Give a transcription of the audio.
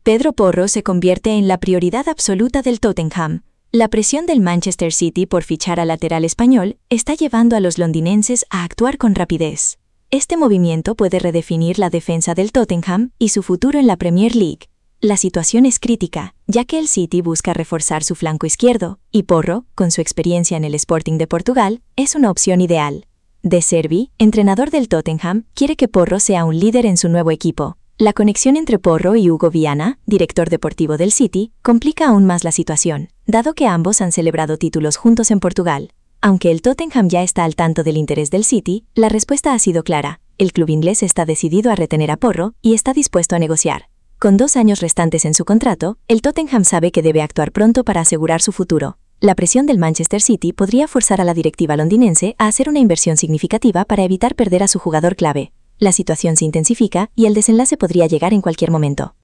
Pedro Porro se convierte en la prioridad absoluta del Tottenham. La presión del Manchester City por fichar al lateral español está llevando a los londinenses a actuar con rapidez. Este movimiento puede redefinir la defensa del Tottenham y su futuro en la Premier League. La situación es crítica, ya que el City busca reforzar su flanco izquierdo, y Porro, con su experiencia en el Sporting de Portugal, es una opción ideal. De Zerbi, entrenador del Tottenham, quiere que Porro sea un líder en su nuevo equipo. La conexión entre Porro y Hugo Viana, director deportivo del City, complica aún más la situación, dado que ambos han celebrado títulos juntos en Portugal. Aunque el Tottenham ya está al tanto del interés del City, la respuesta ha sido clara. El club inglés está decidido a retener a Porro y está dispuesto a negociar. Con 2 años restantes en su contrato, el Tottenham sabe que debe actuar pronto para asegurar su futuro. La presión del Manchester City podría forzar a la directiva londinense a hacer una inversión significativa para evitar perder a su jugador clave. La situación se intensifica y el desenlace podría llegar en cualquier momento.